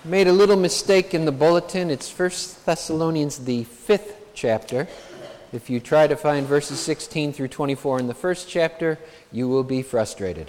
made a little mistake in the bulletin. It's 1 Thessalonians, the 5th chapter. If you try to find verses 16 through 24 in the first chapter, you will be frustrated.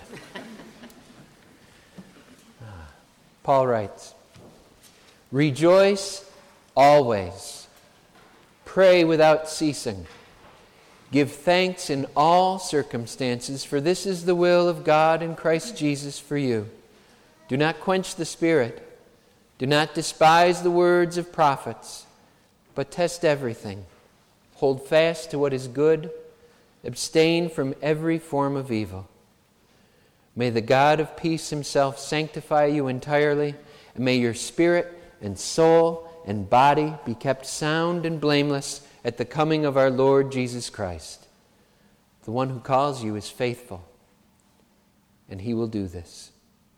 Paul writes, "Rejoice always. Pray without ceasing. Give thanks in all circumstances, for this is the will of God in Christ Jesus for you. Do not quench the Spirit. Do not despise the words of prophets, but test everything. Hold fast to what is good. Abstain from every form of evil. May the God of peace himself sanctify you entirely, and may your spirit and soul and body be kept sound and blameless at the coming of our Lord Jesus Christ. The one who calls you is faithful, and he will do this."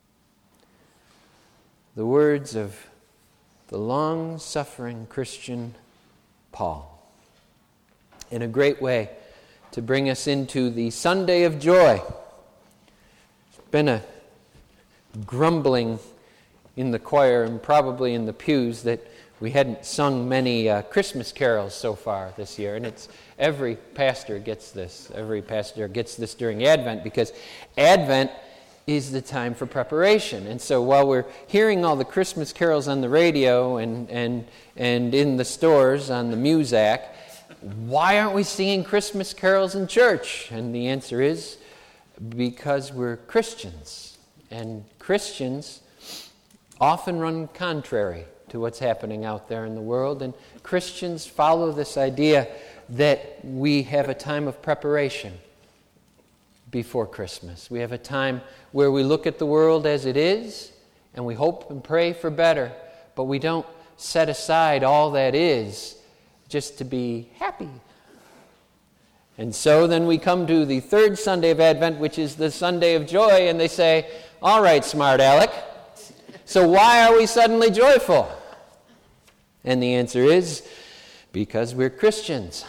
The words of the long-suffering Christian Paul. In a great way to bring us into the Sunday of joy. It's been a grumbling in the choir and probably in the pews that we hadn't sung many Christmas carols so far this year, and it's every pastor gets this. Every pastor gets this during Advent, because Advent is the time for preparation. And so while we're hearing all the Christmas carols on the radio and in the stores on the Muzak, why aren't we singing Christmas carols in church? And the answer is because we're Christians, and Christians often run contrary to what's happening out there in the world, and Christians follow this idea that we have a time of preparation before Christmas. We have a time where we look at the world as it is, and we hope and pray for better, but we don't set aside all that is just to be happy. And so then we come to the third Sunday of Advent, which is the Sunday of joy, and they say, "All right, smart Alec, so why are we suddenly joyful?" And the answer is, because we're Christians.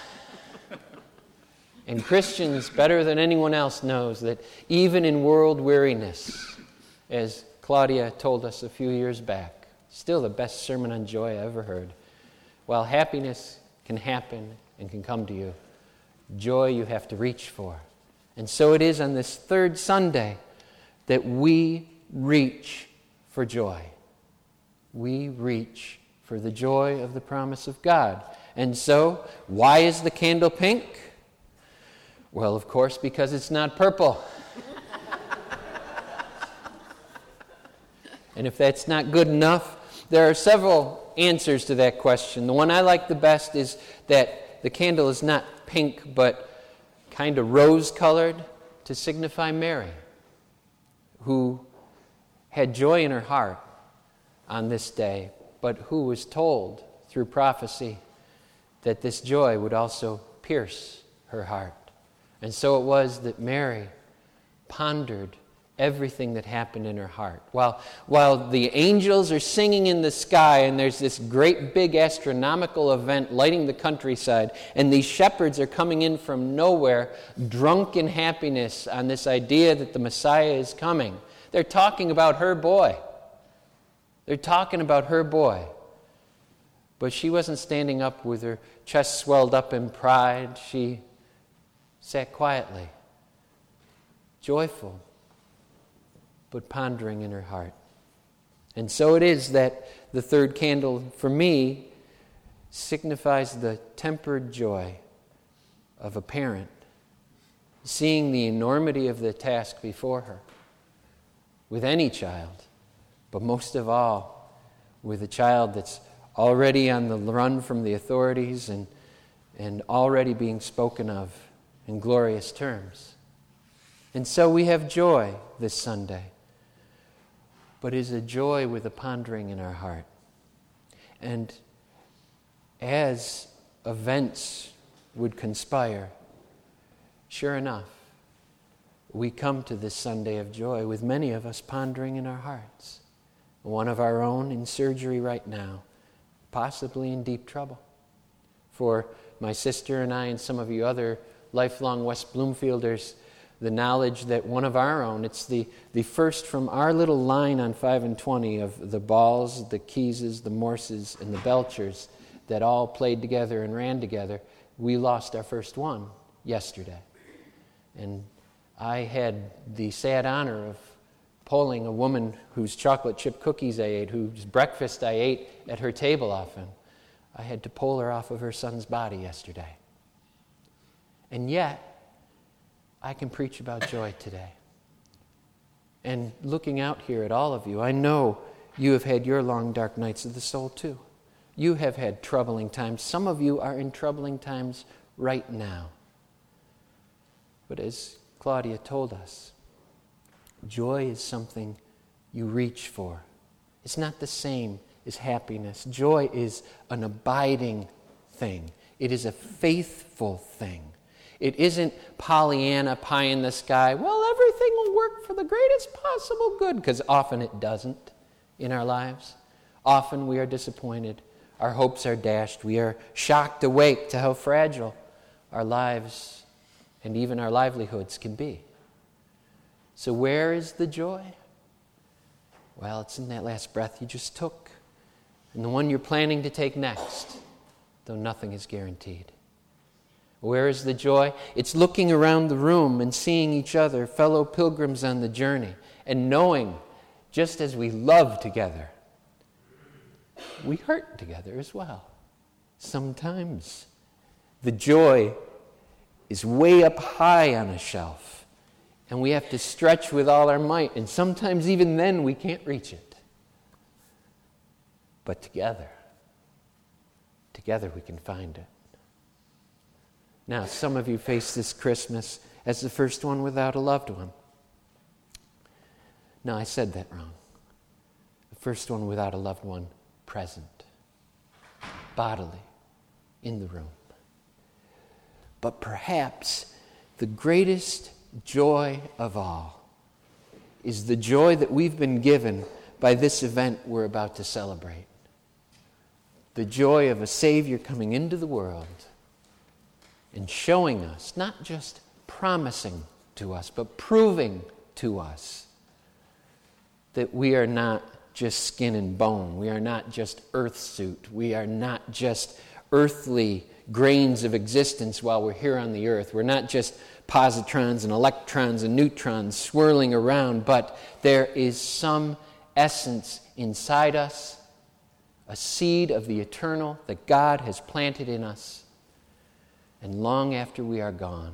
And Christians, better than anyone else, knows that even in world weariness, as Claudia told us a few years back, still the best sermon on joy I ever heard, while happiness can happen and can come to you, joy you have to reach for. And so it is on this third Sunday that we reach for joy. We reach for the joy of the promise of God. And so, why is the candle pink? Well, of course, because it's not purple. And if that's not good enough, there are several answers to that question. The one I like the best is that the candle is not pink, but kind of rose-colored to signify Mary, who had joy in her heart on this day, but who was told through prophecy that this joy would also pierce her heart. And so it was that Mary pondered everything that happened in her heart. While the angels are singing in the sky, and there's this great big astronomical event lighting the countryside, and these shepherds are coming in from nowhere, drunk in happiness on this idea that the Messiah is coming. They're talking about her boy. They're talking about her boy. But she wasn't standing up with her chest swelled up in pride. She sat quietly, joyful, but pondering in her heart. And so it is that the third candle, for me, signifies the tempered joy of a parent seeing the enormity of the task before her with any child, but most of all with a child that's already on the run from the authorities and already being spoken of in glorious terms. And so we have joy this Sunday, but is a joy with a pondering in our heart. And as events would conspire, sure enough, we come to this Sunday of joy with many of us pondering in our hearts. One of our own in surgery right now, possibly in deep trouble. For my sister and I and some of you other lifelong West Bloomfielders, the knowledge that one of our own, it's the first from our little line on 5 and 20 of the Balls, the Keyses, the Morses, and the Belchers that all played together and ran together. We lost our first one yesterday. And I had the sad honor of polling a woman whose chocolate chip cookies I ate, whose breakfast I ate at her table often. I had to pull her off of her son's body yesterday. And yet, I can preach about joy today. And looking out here at all of you, I know you have had your long, dark nights of the soul too. You have had troubling times. Some of you are in troubling times right now. But as Claudia told us, joy is something you reach for. It's not the same as happiness. Joy is an abiding thing. It is a faithful thing. It isn't Pollyanna, pie in the sky, well, everything will work for the greatest possible good, because often it doesn't in our lives. Often we are disappointed. Our hopes are dashed. We are shocked awake to how fragile our lives and even our livelihoods can be. So where is the joy? Well, it's in that last breath you just took, and the one you're planning to take next, though nothing is guaranteed. Where is the joy? It's looking around the room and seeing each other, fellow pilgrims on the journey, and knowing, just as we love together, we hurt together as well. Sometimes the joy is way up high on a shelf, and we have to stretch with all our might, and sometimes even then we can't reach it. But together we can find it. Now, some of you face this Christmas as the first one without a loved one. No, I said that wrong. The first one without a loved one present, bodily, in the room. But perhaps the greatest joy of all is the joy that we've been given by this event we're about to celebrate. The joy of a Savior coming into the world and showing us, not just promising to us, but proving to us that we are not just skin and bone. We are not just earth suit. We are not just earthly grains of existence while we're here on the earth. We're not just positrons and electrons and neutrons swirling around, but there is some essence inside us, a seed of the eternal that God has planted in us. And long after we are gone,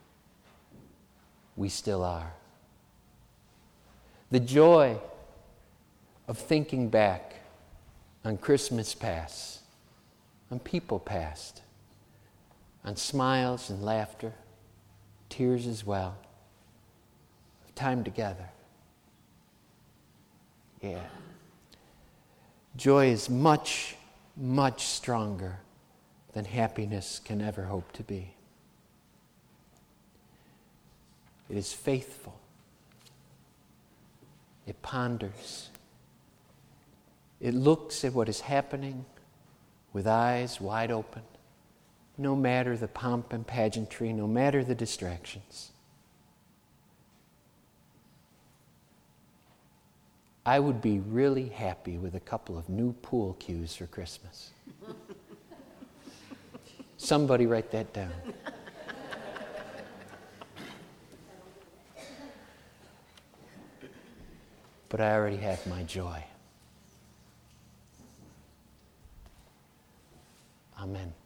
we still are. The joy of thinking back on Christmas past, on people past, on smiles and laughter, tears as well, of time together. Yeah. Joy is much, much stronger than happiness can ever hope to be. It is faithful. It ponders. It looks at what is happening with eyes wide open, no matter the pomp and pageantry, no matter the distractions. I would be really happy with a couple of new pool cues for Christmas. Somebody write that down. But I already have my joy. Amen.